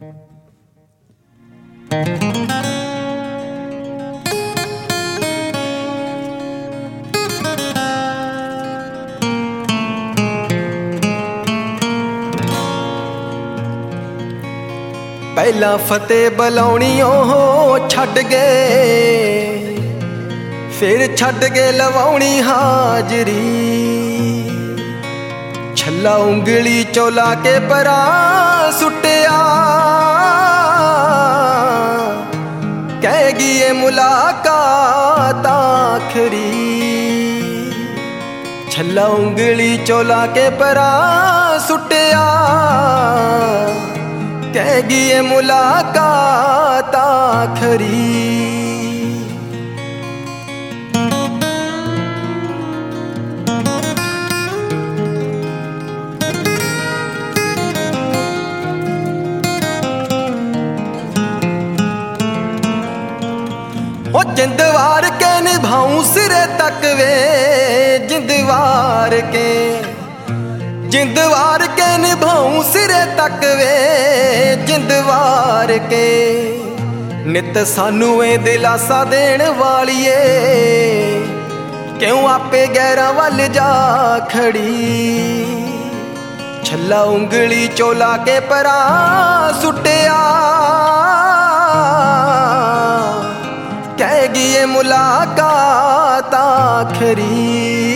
ਪਹਿਲਾਂ ਫਤਿਹ ਬੁਲਾਉਣੀ ਉਹ ਛੱਡ ਗਏ, ਫਿਰ ਛੱਡ ਕੇ ਲਵਾਉਣੀ ਹਾਜ਼ਰੀ। ਛੱਲਾ ਉਂਗਲੀ ਚੋਂ ਲਾ ਕੇ ਪਰਾਂ ਸੁੱਟਿਆ, ਕਹਿ ਗਈ ਏ ਮੁਲਾਕਾਤ ਆਖਰੀ। ਛੱਲਾ ਉਂਗਲੀ ਚੋਂ ਲਾ ਕੇ ਪਰਾਂ ਸੁੱਟਿਆ, ਕਹਿ ਗਈ ਏ ਮੁਲਾਕਾਤ ਆਖਰੀ। ਉਹ ਜਿੰਦ ਵਾਰ ਕੇ ਨਿਭਾऊं सिरे तक वे, जिंद वार के जिंद वार के निभाऊं सिरे तक वे, जिंद वार के। नित सानू ए दिलासा देण वालीए, क्यों आपे गैरां वल जा खड़ी। छल्ला उंगली चोला के परां सुट्टिया, कह गई ये मुलाकात आखरी।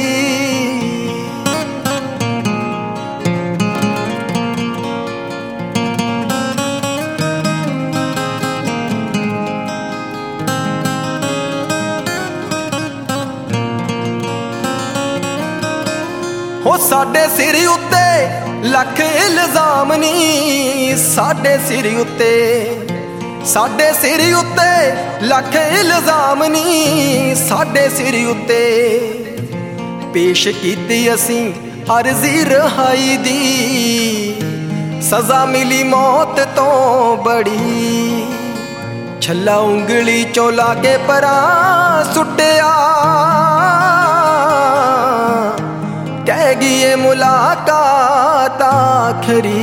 हो साडे सिर उत्ते लख इल्जाम नी, साडे सिर उत्ते साडे सिर उत्ते लख इल्जाम नी, साडे सिर उत्ते। पेश कीती असीं अर्जी रहाई दी, सज़ा मिली मौत तो बड़ी। छल्ला उंगली चों ला के परां सुट्टिया, कह गई ये मुलाकात आखरी।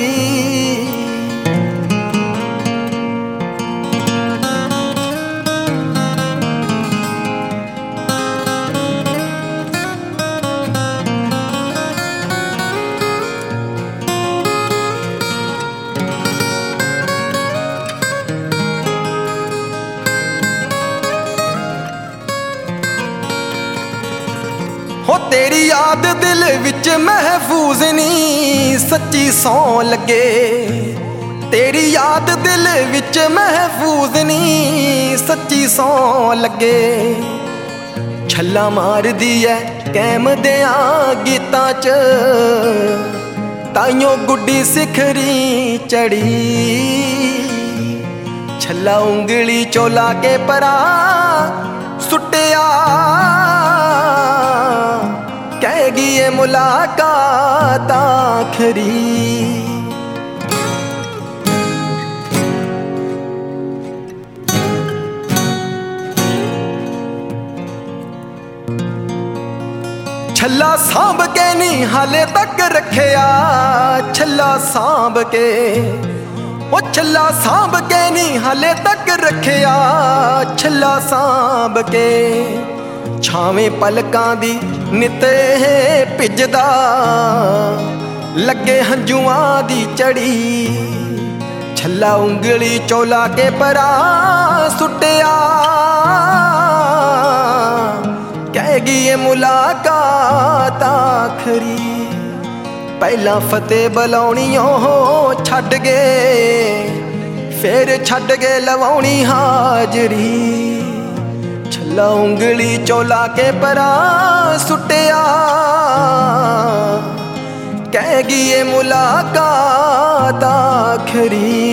हो तेरी याद दिल विच महफूज नी, सच्ची सौ लगे। तेरी याद दिल विच महफूज नी, सच्ची सौ लगे। छल्ला मार दी है कैम दिया गीतां च, ताइयों गुड्डी सिखरी चढ़ी। छल्ला उंगली चों ला के परां सुट्टिया, कह गई ये मुलाकात आखरी। छल्ला सांभ के नहीं हाले तक रखिया, छल्ला सांभ के। ओ छल्ला सांभ के नहीं हाले तक रखिया, छल्ला सांभ के। छावें पलकां दी नित भिजदा, लगे हंजुआं दी चढ़ी। छल्ला उंगली चों ला के परां सुट्टिया, कह गई ये मुलाकात आखरी। पहला फतेह बुलाउणी ओह छड्ड गए, फिर छड्ड के लवाउणी हाजरी। छल्ला उंगली चों ला के परां सुट्टिया, कह गई ये मुलाकात आखरी।